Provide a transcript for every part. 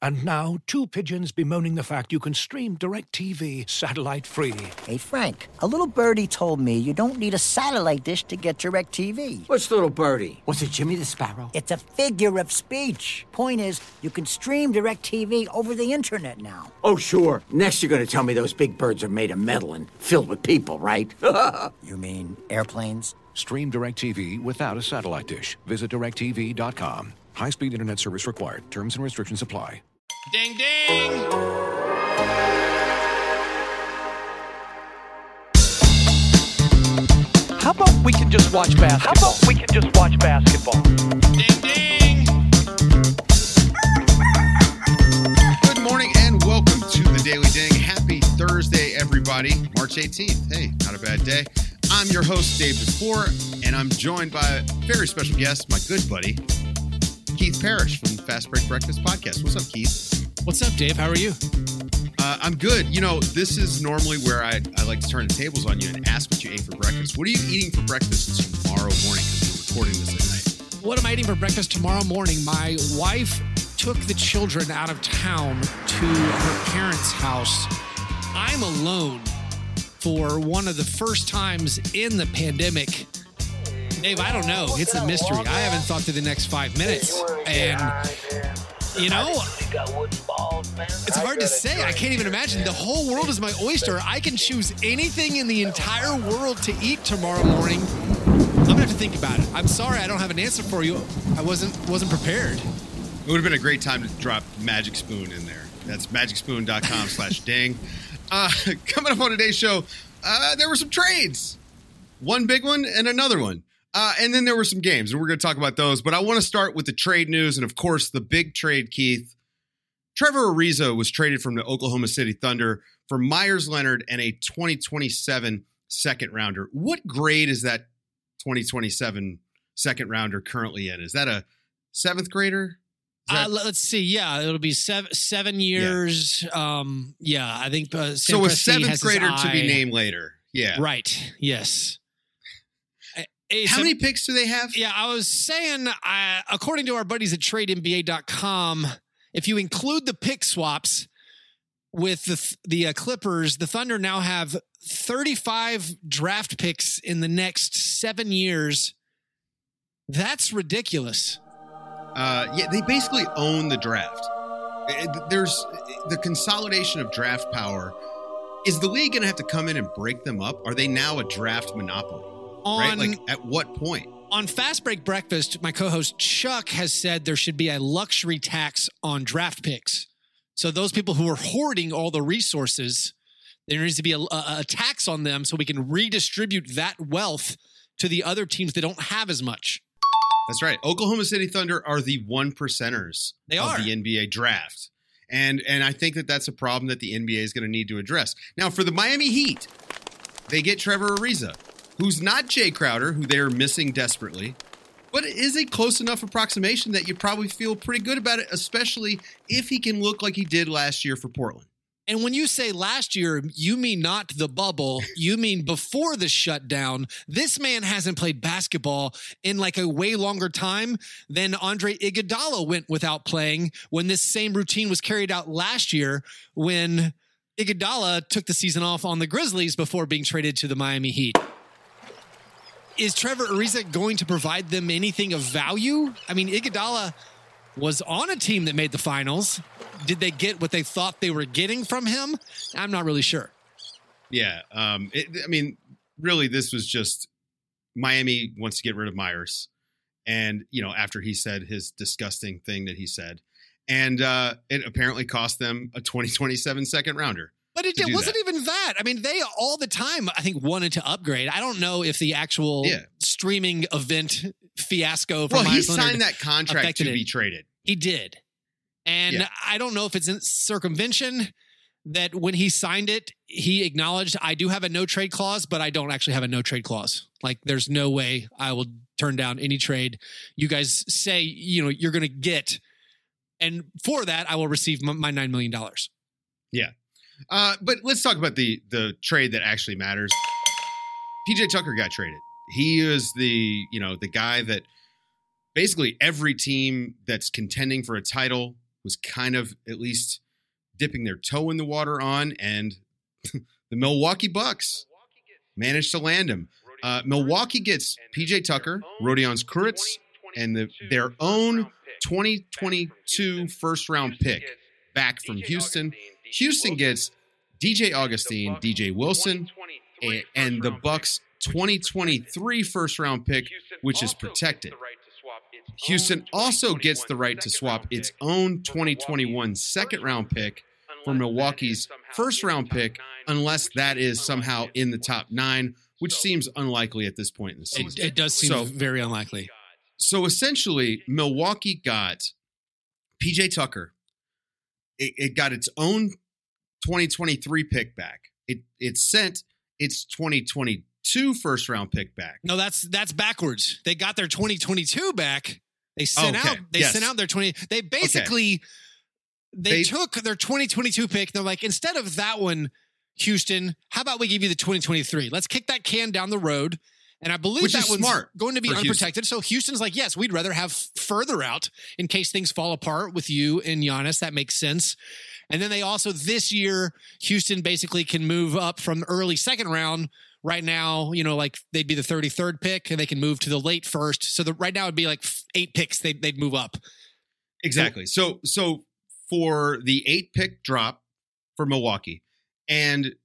And now, two pigeons bemoaning the fact you can stream DirecTV satellite-free. Hey, Frank, a little birdie told me you don't need a satellite dish to get DirecTV. What's little birdie? Was it Jimmy the Sparrow? It's a figure of speech. Point is, you can stream DirecTV over the internet now. Oh, sure. Next you're going to tell me those big birds are made of metal and filled with people, right? You mean airplanes? Stream DirecTV without a satellite dish. Visit DirecTV.com. High-speed internet service required. Terms and restrictions apply. Ding, ding! How about we can just watch basketball? Ding, ding! Good morning and welcome to the Daily Ding. Happy Thursday, everybody. March 18th. Hey, not a bad day. I'm your host, Dave DeFore, and I'm joined by a very special guest, my good buddy, Keith Parrish from the Fast Break Breakfast Podcast. What's up, Keith? What's up, Dave? How are you? I'm good. You know, this is normally where I like to turn the tables on you and ask what you ate for breakfast. What are you eating for breakfast tomorrow morning? Because we're recording this at night. What am I eating for breakfast tomorrow morning? My wife took the children out of town to her parents' house. I'm alone for one of the first times in the pandemic. Dave, I don't know. It's a mystery. I haven't thought through the next 5 minutes. And, you know, it's hard to say. I can't even imagine. The whole world is my oyster. I can choose anything in the entire world to eat tomorrow morning. I'm going to have to think about it. I'm sorry I don't have an answer for you. I wasn't prepared. It would have been a great time to drop Magic Spoon in there. That's magicspoon.com/ding. Coming up on today's show, there were some trades. One big one and another one. And then there were some games, and we're going to talk about those. But I want to start with the trade news, and of course, the big trade, Keith. Trevor Ariza was traded from the Oklahoma City Thunder for Myers Leonard and a 2027 second rounder. What grade is that 2027 second rounder currently in? Is that a seventh grader? Let's see. Yeah, it'll be 7 years. Yeah, I think so. A seventh grader to be named later. Yeah. Right. Yes. How many picks do they have? Yeah, I was saying, according to our buddies at TradeNBA.com, if you include the pick swaps with the Clippers, the Thunder now have 35 draft picks in the next 7 years. That's ridiculous. Yeah, they basically own the draft. There's the consolidation of draft power. Is the league going to have to come in and break them up? Are they now a draft monopoly? Right? Like, at what point? On Fast Break Breakfast, my co-host Chuck has said there should be a luxury tax on draft picks. So those people who are hoarding all the resources, there needs to be a tax on them so we can redistribute that wealth to the other teams that don't have as much. That's right. Oklahoma City Thunder are the 1%ers of the NBA draft. And I think that's a problem that the NBA is going to need to address. Now, for the Miami Heat, they get Trevor Ariza, who's not Jay Crowder, who they're missing desperately, but it is a close enough approximation that you probably feel pretty good about it, especially if he can look like he did last year for Portland. And when you say last year, you mean not the bubble. You mean before the shutdown. This man hasn't played basketball in like a way longer time than Andre Iguodala went without playing when this same routine was carried out last year when Iguodala took the season off on the Grizzlies before being traded to the Miami Heat. Is Trevor Ariza going to provide them anything of value? I mean, Iguodala was on a team that made the finals. Did they get what they thought they were getting from him? I'm not really sure. Yeah. I mean, really, this was just Miami wants to get rid of Myers. And, you know, after he said his disgusting thing that he said. And it apparently cost them a 2027 second rounder. But it wasn't even that. I mean, they all the time, I think, wanted to upgrade. I don't know if the actual streaming event fiasco from he signed that contract to be traded. He did. And I don't know if it's in circumvention that when he signed it, he acknowledged, I do have a no trade clause, but I don't actually have a no trade clause. Like, there's no way I will turn down any trade you guys say, you know, you're going to get. And for that, I will receive my $9 million. Yeah. But let's talk about the trade that actually matters. PJ Tucker got traded. He is the guy that basically every team that's contending for a title was kind of at least dipping their toe in the water on, and the Milwaukee Bucks managed to land him. Milwaukee gets PJ Tucker, Rodions Kurucs, and their own 2022 first-round pick back from Houston. Houston gets DJ Augustine, DJ Wilson, and the Bucks' 2023 first-round pick, which is protected. Houston also gets the right to swap its own 2021 second-round pick for Milwaukee's first-round pick, unless that is somehow in the top 9, which seems unlikely at this point in the season. It does seem very unlikely. So essentially, Milwaukee got PJ Tucker. It got its own 2023 pick back. It sent its 2022 first round pick back. No, that's backwards. They got their 2022 back. They sent out. They sent out their 20. They basically they took their 2022 pick. They're like, instead of that one, Houston, how about we give you the 2023? Let's kick that can down the road. And I believe that one's going to be unprotected. So Houston's like, yes, we'd rather have further out in case things fall apart with you and Giannis. That makes sense. And then they also, this year, Houston basically can move up from early second round. Right now, like they'd be the 33rd pick, and they can move to the late first. So right now it'd be like 8 picks. They'd move up. Exactly. So for the 8 pick drop for Milwaukee and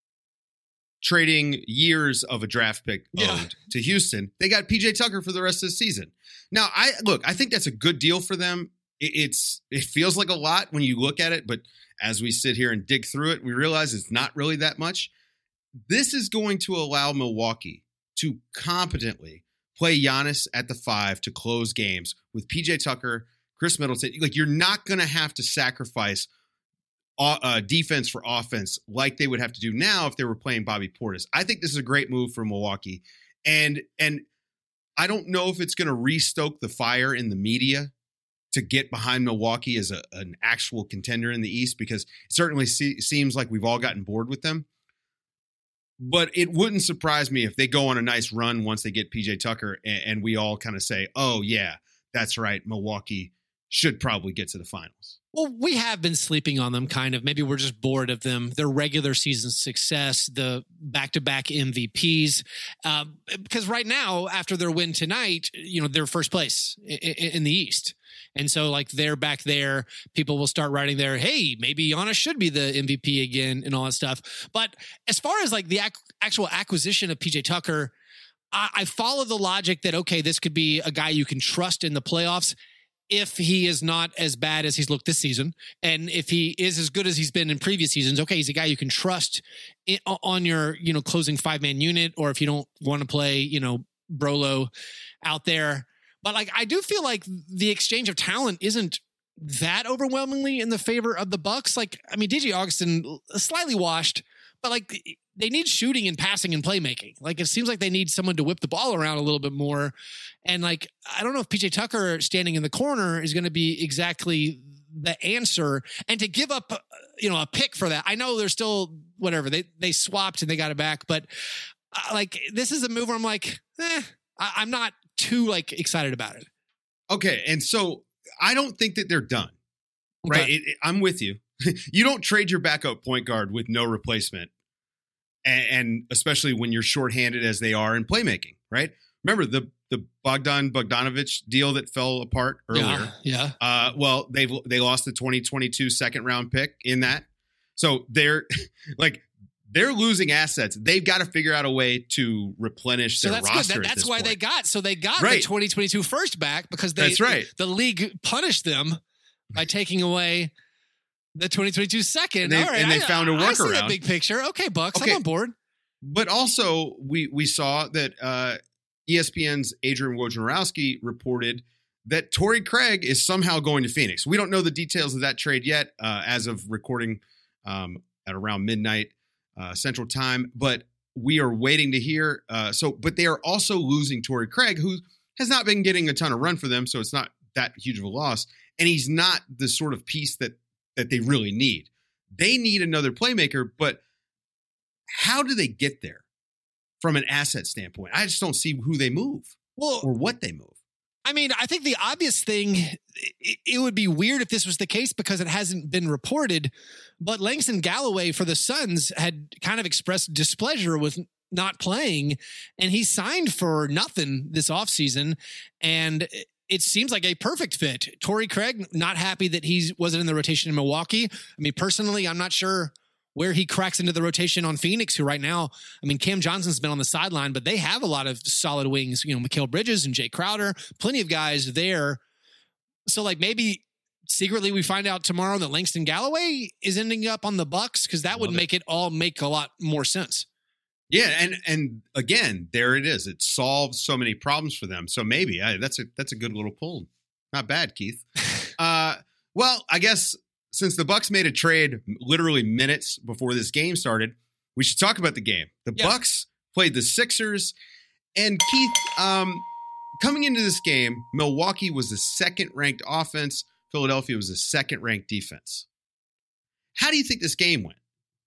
trading years of a draft pick owed to Houston, they got PJ Tucker for the rest of the season. Now, I think that's a good deal for them. It feels like a lot when you look at it, but as we sit here and dig through it, we realize it's not really that much. This is going to allow Milwaukee to competently play Giannis at the 5 to close games with PJ Tucker, Chris Middleton. Like, you're not going to have to sacrifice defense for offense like they would have to do now if they were playing Bobby Portis. I think this is a great move for Milwaukee. And I don't know if it's going to restoke the fire in the media to get behind Milwaukee as an actual contender in the East, because it certainly seems like we've all gotten bored with them. But it wouldn't surprise me if they go on a nice run once they get PJ Tucker and we all kind of say, oh, yeah, that's right, Milwaukee should probably get to the finals. Well, we have been sleeping on them, kind of. Maybe we're just bored of them. Their regular season success, the back-to-back MVPs. Because right now, after their win tonight, they're first place in the East. And so, like, they're back there. People will start writing there, hey, maybe Giannis should be the MVP again and all that stuff. But as far as, like, the actual acquisition of PJ Tucker, I follow the logic that, okay, this could be a guy you can trust in the playoffs if he is not as bad as he's looked this season. And if he is as good as he's been in previous seasons, okay, he's a guy you can trust on your, closing 5-man unit, or if you don't want to play, Brolo out there. But like, I do feel like the exchange of talent isn't that overwhelmingly in the favor of the Bucks. Like, I mean, DJ Augustin slightly washed, but like they need shooting and passing and playmaking. Like, it seems like they need someone to whip the ball around a little bit more. And like, I don't know if PJ Tucker standing in the corner is going to be exactly the answer. And to give up, a pick for that, I know they're still whatever they swapped and they got it back, but like, this is a move where I'm like, I'm not too like excited about it. Okay. And so I don't think that they're done, right? Okay. I'm with you. You don't trade your backup point guard with no replacement. And especially when you're shorthanded as they are in playmaking, right? Remember the Bogdan Bogdanovic deal that fell apart earlier. Yeah. Well, they lost the 2022 second round pick in that. So they're losing assets. They've got to figure out a way to replenish their roster. Good. That's why they got the 2022 first back, because that's right. The league punished them by taking away the 2022 second. All right, and they found a workaround. I see that big picture. Okay, Bucks, I'm on board. But also, we saw that ESPN's Adrian Wojnarowski reported that Torrey Craig is somehow going to Phoenix. We don't know the details of that trade yet, as of recording at around midnight Central Time. But we are waiting to hear. But they are also losing Torrey Craig, who has not been getting a ton of run for them, so it's not that huge of a loss. And he's not the sort of piece that they really need. They need another playmaker, but how do they get there from an asset standpoint? I just don't see who they move or what they move. I mean, I think the obvious thing, it would be weird if this was the case because it hasn't been reported, but Langston Galloway for the Suns had kind of expressed displeasure with not playing, and he signed for nothing this offseason, and it seems like a perfect fit. Torrey Craig, not happy that he wasn't in the rotation in Milwaukee. I mean, personally, I'm not sure where he cracks into the rotation on Phoenix, who right now, I mean, Cam Johnson's been on the sideline, but they have a lot of solid wings, Mikal Bridges and Jay Crowder, plenty of guys there. So like maybe secretly we find out tomorrow that Langston Galloway is ending up on the Bucks, because that would make it all make a lot more sense. Yeah, and again, there it is. It solves so many problems for them. So maybe that's a good little pull. Not bad, Keith. Well, I guess since the Bucks made a trade literally minutes before this game started, we should talk about the game. The Bucks played the Sixers, and Keith, coming into this game, Milwaukee was the second-ranked offense. Philadelphia was the second-ranked defense. How do you think this game went?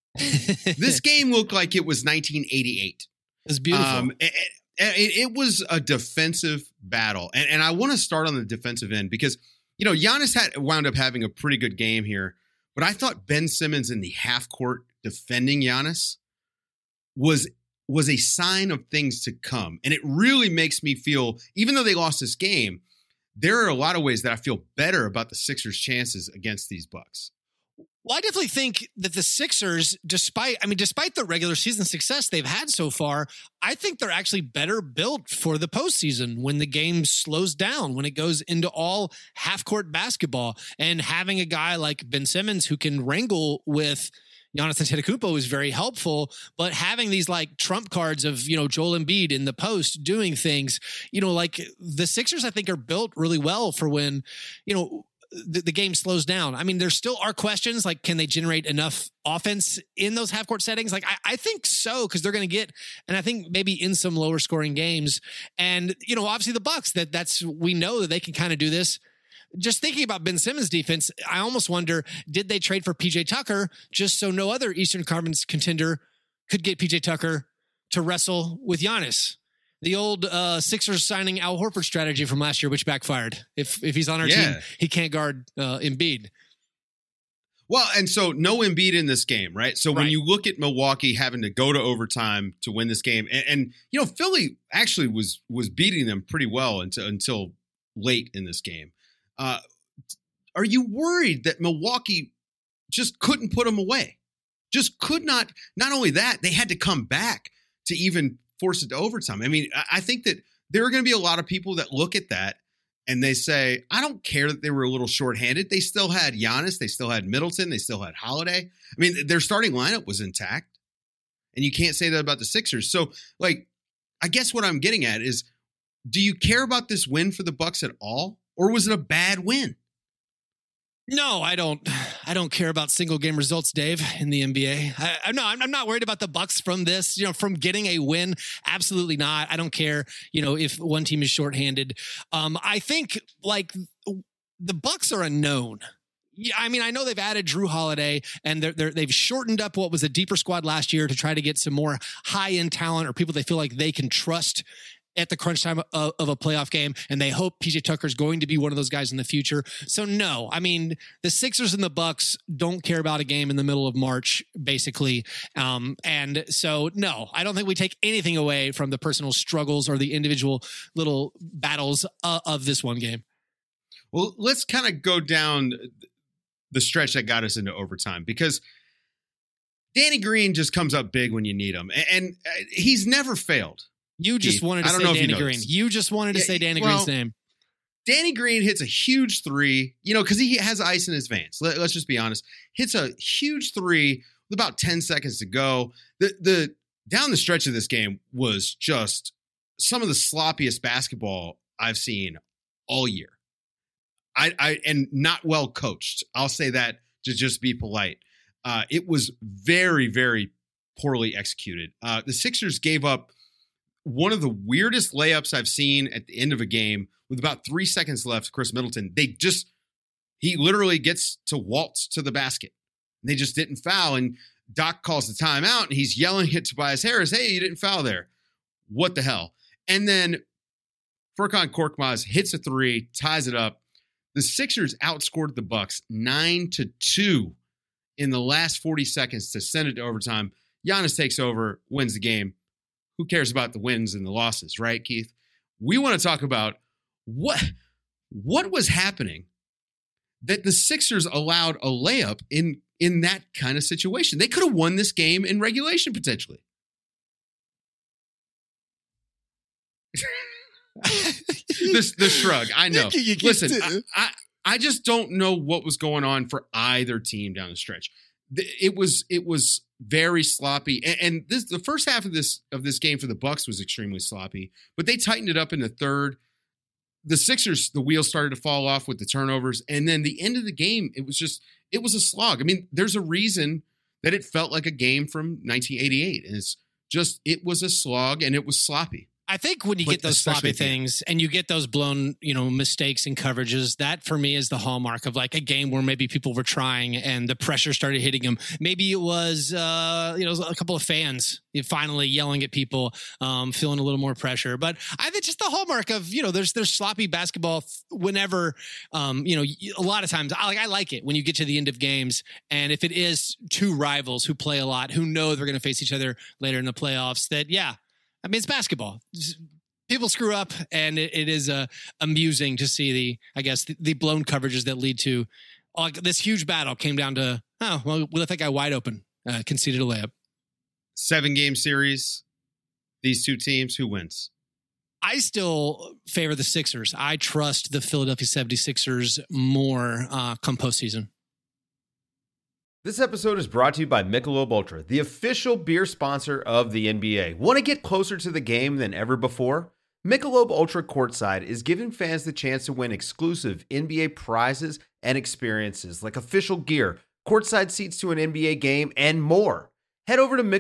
This game looked like it was 1988. It's beautiful. It was a defensive battle. And I want to start on the defensive end because, Giannis wound up having a pretty good game here. But I thought Ben Simmons in the half court defending Giannis was a sign of things to come. And it really makes me feel, even though they lost this game, there are a lot of ways that I feel better about the Sixers' chances against these Bucks. Well, I definitely think that the Sixers, despite the regular season success they've had so far, I think they're actually better built for the postseason when the game slows down, when it goes into all half-court basketball. And having a guy like Ben Simmons who can wrangle with Giannis Antetokounmpo is very helpful, but having these like trump cards of, Joel Embiid in the post doing things, like the Sixers, I think, are built really well for when, the game slows down. I mean, there still are questions like, can they generate enough offense in those half court settings? Like, I think so, because they're going to get, and I think maybe in some lower scoring games. And, obviously the Bucks, we know that they can kind of do this. Just thinking about Ben Simmons' defense, I almost wonder, did they trade for PJ Tucker just so no other Eastern Conference contender could get PJ Tucker to wrestle with Giannis? The old Sixers signing Al Horford strategy from last year, which backfired. If he's on our team, he can't guard Embiid. Well, and so no Embiid in this game, right? So when you look at Milwaukee having to go to overtime to win this game, and Philly actually was beating them pretty well until late in this game. Are you worried that Milwaukee just couldn't put them away? Just could not. Not only that, they had to come back to even force it to overtime. I mean, I think that there are going to be a lot of people that look at that and they say, I don't care that they were a little shorthanded. They still had Giannis. They still had Middleton. They still had Holiday. I mean, their starting lineup was intact. And you can't say that about the Sixers. So, I guess what I'm getting at is, do you care about this win for the Bucks at all? Or was it a bad win? No, I don't care about single game results, Dave, in the NBA. I'm not worried about the Bucks from this, from getting a win. Absolutely not. I don't care, if one team is shorthanded. I think the Bucks are a known. Yeah, I mean, I know they've added Drew Holiday and they've shortened up what was a deeper squad last year to try to get some more high-end talent or people they feel like they can trust at the crunch time of a playoff game, and they hope PJ Tucker is going to be one of those guys in the future. So no, I mean, the Sixers and the Bucks don't care about a game in the middle of March, basically. And so no, I don't think we take anything away from the personal struggles or the individual little battles of this one game. Well, let's kind of go down the stretch that got us into overtime, because Danny Green just comes up big when you need him, and he's never failed. You just wanted to say Danny Green. You just wanted to say Danny Green's name. Danny Green hits a huge three, because he has ice in his veins. Let's just be honest. Hits a huge three with about 10 seconds to go. The down the stretch of this game was just some of the sloppiest basketball I've seen all year. And not well coached. I'll say that to just be polite. It was very, very poorly executed. The Sixers gave up one of the weirdest layups I've seen at the end of a game with about 3 seconds left. Chris Middleton, he literally gets to waltz to the basket. They just didn't foul. And Doc calls the timeout and he's yelling at Tobias Harris, hey, you didn't foul there. What the hell? And then Furkan Korkmaz hits a three, ties it up. The Sixers outscored the Bucks 9-2 in the last 40 seconds to send it to overtime. Giannis takes over, wins the game. Who cares about the wins and the losses, right, Keith? We want to talk about what was happening that the Sixers allowed a layup in that kind of situation. They could have won this game in regulation potentially. the shrug. I know. Listen, I just don't know what was going on for either team down the stretch. It was very sloppy, and the first half of this game for the Bucks was extremely sloppy. But they tightened it up in the third. The Sixers, the wheels started to fall off with the turnovers, and then the end of the game, it was a slog. I mean, there's a reason that it felt like a game from 1988, and it was a slog and it was sloppy. I think when you get those sloppy things and you get those blown, mistakes and coverages, that for me is the hallmark of like a game where maybe people were trying and the pressure started hitting them. Maybe it was, a couple of fans finally yelling at people, feeling a little more pressure. But I think just the hallmark of, there's sloppy basketball whenever, a lot of times I like it when you get to the end of games. And if it is two rivals who play a lot, who know they're going to face each other later in the playoffs, it's basketball. People screw up, and it is amusing to see the blown coverages that lead to this huge battle came down to, we left that guy wide open, conceded a layup. 7-game series, these two teams, who wins? I still favor the Sixers. I trust the Philadelphia 76ers more come postseason. This episode is brought to you by Michelob Ultra, the official beer sponsor of the NBA. Want to get closer to the game than ever before? Michelob Ultra Courtside is giving fans the chance to win exclusive NBA prizes and experiences like official gear, courtside seats to an NBA game, and more. Head over to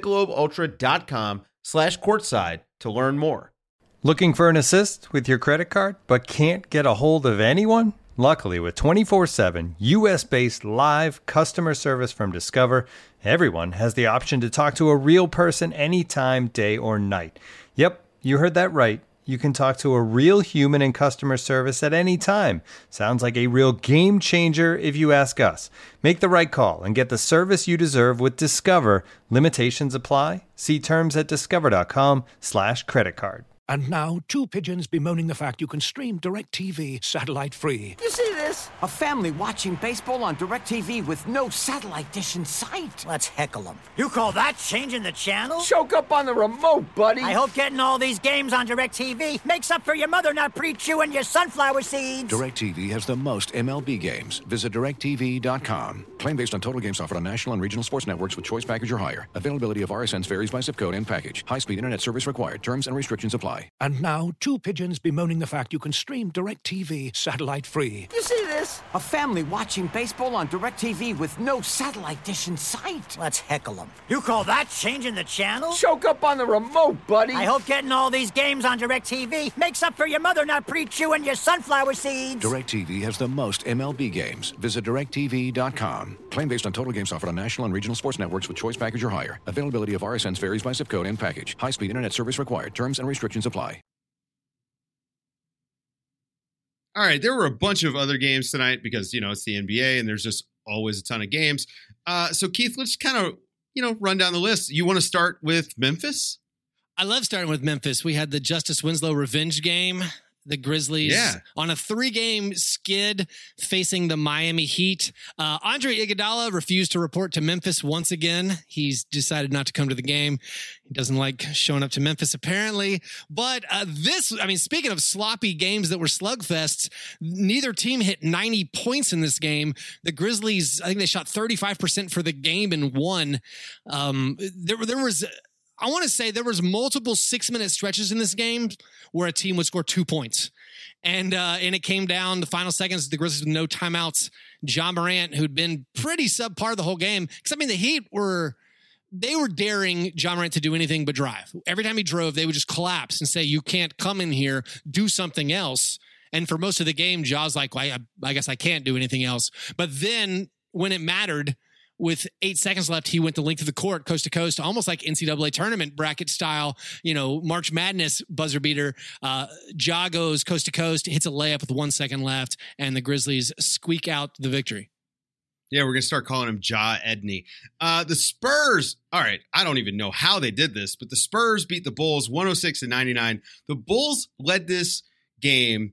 MichelobUltra.com/courtside to learn more. Looking for an assist with your credit card but can't get a hold of anyone? Luckily, with 24/7 U.S.-based live customer service from Discover, everyone has the option to talk to a real person anytime, day or night. Yep, you heard that right. You can talk to a real human in customer service at any time. Sounds like a real game changer if you ask us. Make the right call and get the service you deserve with Discover. Limitations apply. See terms at discover.com/creditcard. And now, two pigeons bemoaning the fact you can stream DirecTV satellite-free. You see this? A family watching baseball on DirecTV with no satellite dish in sight. Let's heckle them. You call that changing the channel? Choke up on the remote, buddy. I hope getting all these games on DirecTV makes up for your mother not pre-chewing your sunflower seeds. DirecTV has the most MLB games. Visit DirecTV.com. Claim based on total games offered on national and regional sports networks with choice package or higher. Availability of RSNs varies by zip code and package. High-speed internet service required. Terms and restrictions apply. And now, two pigeons bemoaning the fact you can stream DirecTV satellite-free. You see this? A family watching baseball on DirecTV with no satellite dish in sight. Let's heckle them. You call that changing the channel? Choke up on the remote, buddy. I hope getting all these games on DirecTV makes up for your mother not pre-chewing your sunflower seeds. DirecTV has the most MLB games. Visit DirecTV.com. Claim based on total games offered on national and regional sports networks with choice package or higher. Availability of RSNs varies by zip code and package. High-speed internet service required. Terms and restrictions apply. All right, there were a bunch of other games tonight because, it's the NBA and there's just always a ton of games. So, Keith, let's kind of, run down the list. You want to start with Memphis? I love starting with Memphis. We had the Justice Winslow revenge game. The Grizzlies on a 3-game skid facing the Miami Heat. Andre Iguodala refused to report to Memphis once again. He's decided not to come to the game. He doesn't like showing up to Memphis, apparently. But speaking of sloppy games that were slugfests, neither team hit 90 points in this game. The Grizzlies, I think they shot 35% for the game and won. I want to say there was multiple 6-minute stretches in this game where a team would score 2 points. And it came down the final seconds, the Grizzlies with no timeouts. Ja Morant, who'd been pretty subpar the whole game. Because, the Heat were daring Ja Morant to do anything but drive. Every time he drove, they would just collapse and say, you can't come in here, do something else. And for most of the game, Ja's like, well, I guess I can't do anything else. But then when it mattered, with 8 seconds left, he went the length of the court, coast to coast, almost like NCAA tournament bracket style, March Madness buzzer beater. Ja goes coast to coast, hits a layup with 1 second left, and the Grizzlies squeak out the victory. Yeah, we're going to start calling him Ja Edney. The Spurs, all right, I don't even know how they did this, but the Spurs beat the Bulls 106-99. The Bulls led this game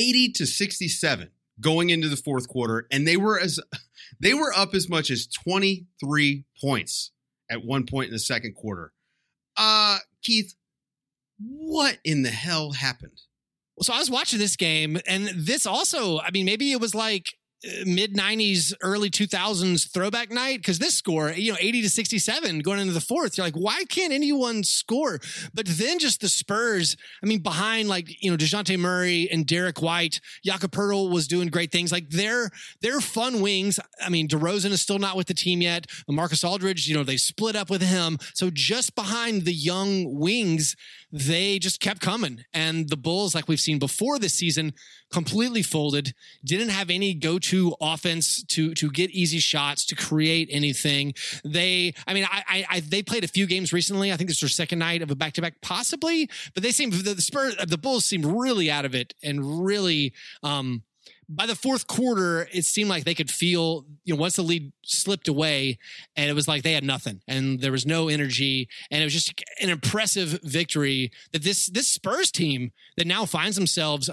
80-67 going into the fourth quarter, and they were up as much as 23 points at one point in the second quarter. Keith, what in the hell happened? So I was watching this game, and this also, maybe it was like mid 90s, early 2000s throwback night, because this score, 80-67 going into the fourth, you're like, why can't anyone score? But then just the Spurs, behind DeJounte Murray and Derek White, Jakob Poeltl was doing great things. Like they're fun wings. DeRozan is still not with the team yet. Marcus Aldridge, they split up with him. So just behind the young wings, they just kept coming. And the Bulls, like we've seen before this season, completely folded, didn't have any go-to offense to get easy shots, to create anything. They played a few games recently. I think this is their second night of a back-to-back, possibly, but the Bulls seemed really out of it, and really, by the fourth quarter, it seemed like they could feel, once the lead slipped away, and it was like they had nothing, and there was no energy, and it was just an impressive victory that this Spurs team that now finds themselves,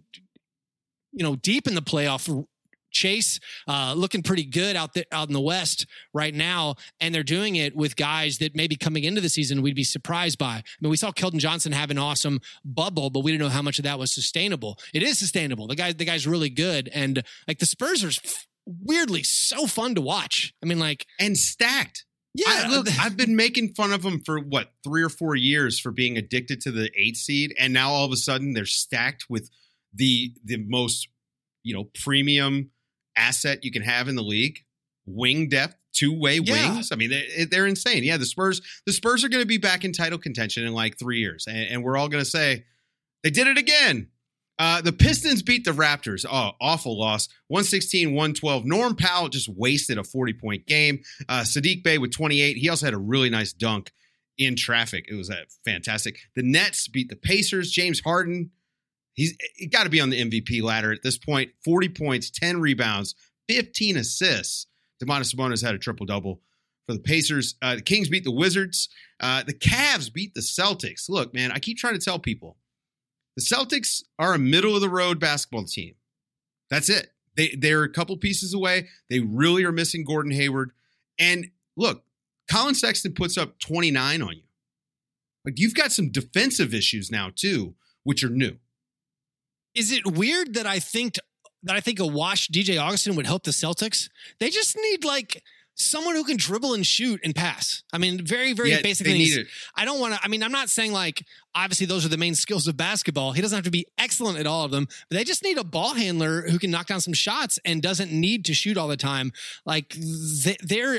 deep in the playoff chase, looking pretty good out in the West right now, and they're doing it with guys that maybe coming into the season we'd be surprised by. We saw Keldon Johnson have an awesome bubble, but we didn't know how much of that was sustainable. It is sustainable. The guy's really good, and like the Spurs are weirdly so fun to watch. And stacked. Yeah, I've been making fun of them for 3 or 4 years for being addicted to the 8 seed, and now all of a sudden they're stacked with the most premium asset you can have in the league, wing depth, two-way wings. They're insane. Yeah, the Spurs are going to be back in title contention in like 3 years, and we're all going to say they did it again. The Pistons beat the Raptors. Oh, awful loss, 116-112. Norm Powell just wasted a 40-point game. Sadiq Bey with 28. He also had a really nice dunk in traffic. It was fantastic. The Nets beat the Pacers. James Harden, He's got to be on the MVP ladder at this point. 40 points, 10 rebounds, 15 assists. Domantas Sabonis had a triple-double for the Pacers. The Kings beat the Wizards. The Cavs beat the Celtics. Look, man, I keep trying to tell people, the Celtics are a middle-of-the-road basketball team. That's it. They're a couple pieces away. They really are missing Gordon Hayward. And look, Colin Sexton puts up 29 on you. Like, you've got some defensive issues now, too, which are new. Is it weird that I think a washed DJ Augustin would help the Celtics? They just need someone who can dribble and shoot and pass. Very, very basic things. I don't want to, I'm not saying obviously those are the main skills of basketball. He doesn't have to be excellent at all of them, but they just need a ball handler who can knock down some shots and doesn't need to shoot all the time. They're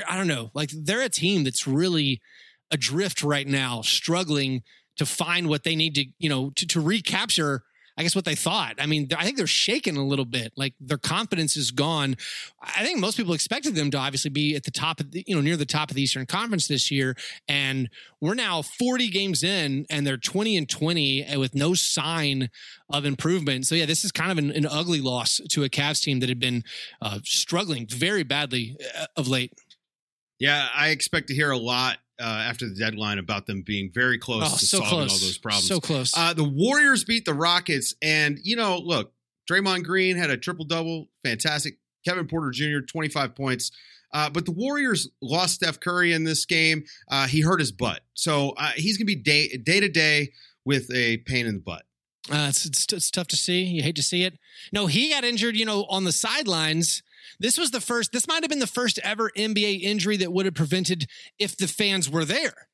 a team that's really adrift right now, struggling to find what they need to recapture, I guess, what they thought. I think they're shaken a little bit. Like, their confidence is gone. I think most people expected them to obviously be at the top of near the top of the Eastern Conference this year. And we're now 40 games in, and they're 20-20 with no sign of improvement. So yeah, this is kind of an ugly loss to a Cavs team that had been struggling very badly of late. Yeah, I expect to hear a lot after the deadline about them being very close to solving all those problems. So close. The Warriors beat the Rockets, and look, Draymond Green had a triple-double, fantastic. Kevin Porter Jr., 25 points. But the Warriors lost Steph Curry in this game. He hurt his butt, so he's going to be day to day with a pain in the butt. It's tough to see. You hate to see it. No, he got injured, on the sidelines. This might have been the first ever NBA injury that would have prevented if the fans were there.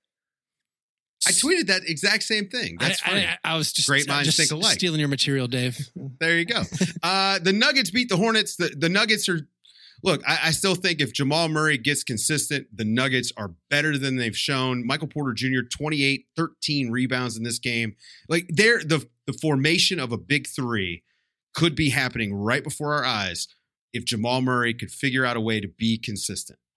I tweeted that exact same thing. That's funny. I was just great minds think alike. Stealing your material, Dave. There you go. The Nuggets beat the Hornets. The Nuggets are. Look, I still think if Jamal Murray gets consistent, the Nuggets are better than they've shown. Michael Porter Jr., 28, 13 rebounds in this game. The formation of a big three could be happening right before our eyes if Jamal Murray could figure out a way to be consistent.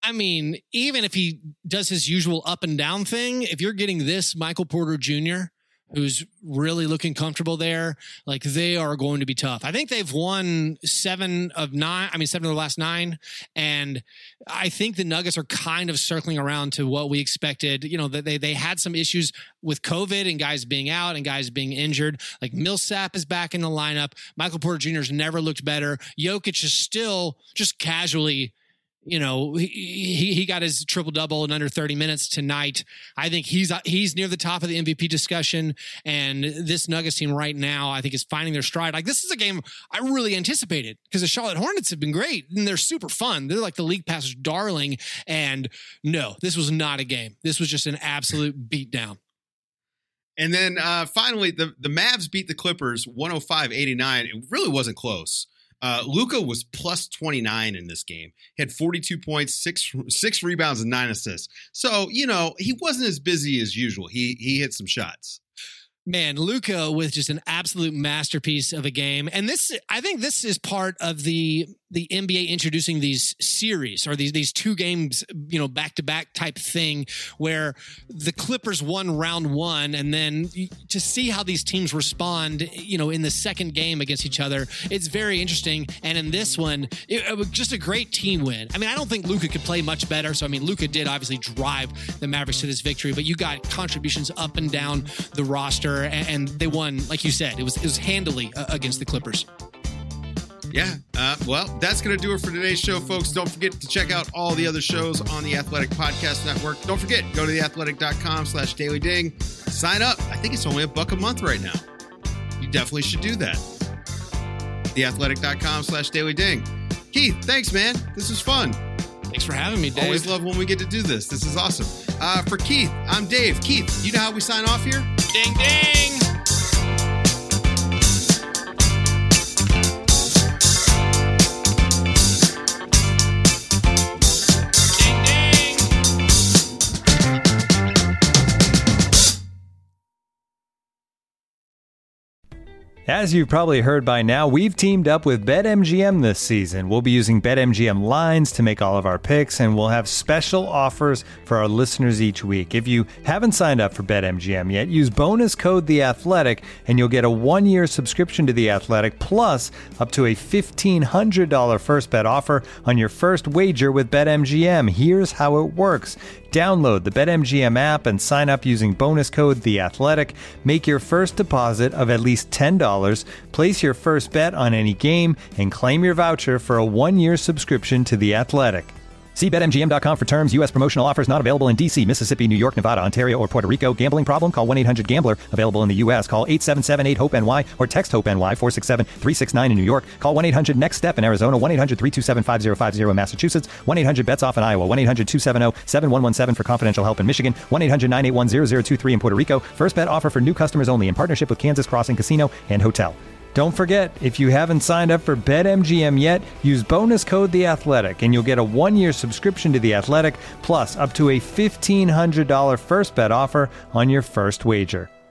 I mean, even if he does his usual up and down thing, if you're getting this Michael Porter Jr., who's really looking comfortable there, like they are going to be tough. I think they've won 7 of the last 9. And I think the Nuggets are kind of circling around to what we expected. You know, they had some issues with COVID and guys being out and guys being injured. Like Millsap is back in the lineup. Michael Porter Jr.'s never looked better. Jokic is still just casually, you know, he got his triple-double in under 30 minutes tonight. I think he's near the top of the MVP discussion, and this Nuggets team right now, I think, is finding their stride. Like, this is a game I really anticipated because the Charlotte Hornets have been great, and they're super fun. They're like the League Pass's darling, and no, this was not a game. This was just an absolute beatdown. And then finally, the Mavs beat the Clippers 105-89. It really wasn't close. Luka was plus 29 in this game. He had 42 points, six rebounds, and 9 assists. So, you know, he wasn't as busy as usual. He hit some shots. Man, Luka with just an absolute masterpiece of a game. And I think this is part of the NBA introducing these series or these 2 games, you know, back-to-back type thing where the Clippers won round 1, and then to see how these teams respond, you know, in the second game against each other, it's very interesting. And in this one, it was just a great team win. I mean, I don't think Luka could play much better. So, I mean, Luka did obviously drive the Mavericks to this victory, but you got contributions up and down the roster, and they won, like you said, it was handily against the Clippers. Yeah. Well, that's going to do it for today's show, folks. Don't forget to check out all the other shows on the Athletic Podcast Network. Don't forget, go to theathletic.com/dailyding. Sign up. I think it's only $1 a month right now. You definitely should do that. Theathletic.com/dailyding. Keith, thanks, man. This was fun. Thanks for having me, Dave. Always love when we get to do this. This is awesome. For Keith, I'm Dave. Keith, you know how we sign off here? Ding, ding. As you've probably heard by now, we've teamed up with BetMGM this season. We'll be using BetMGM lines to make all of our picks, and we'll have special offers for our listeners each week. If you haven't signed up for BetMGM yet, use bonus code TheAthletic, and you'll get a 1-year subscription to The Athletic, plus up to a $1,500 first bet offer on your first wager with BetMGM. Here's how it works. Download the BetMGM app and sign up using bonus code TheAthletic. Make your first deposit of at least $10. Place your first bet on any game and claim your voucher for a 1-year subscription to The Athletic. See BetMGM.com for terms. U.S. promotional offers not available in D.C., Mississippi, New York, Nevada, Ontario, or Puerto Rico. Gambling problem? Call 1-800-GAMBLER. Available in the U.S. Call 877-8-HOPE-NY or text HOPE-NY 467-369 in New York. Call 1-800-NEXT-STEP in Arizona. 1-800-327-5050 in Massachusetts. 1-800-BETS-OFF in Iowa. 1-800-270-7117 for confidential help in Michigan. 1-800-981-0023 in Puerto Rico. First bet offer for new customers only in partnership with Kansas Crossing Casino and Hotel. Don't forget, if you haven't signed up for BetMGM yet, use bonus code TheAthletic, and you'll get a 1-year subscription to The Athletic, plus up to a $1,500 first bet offer on your first wager.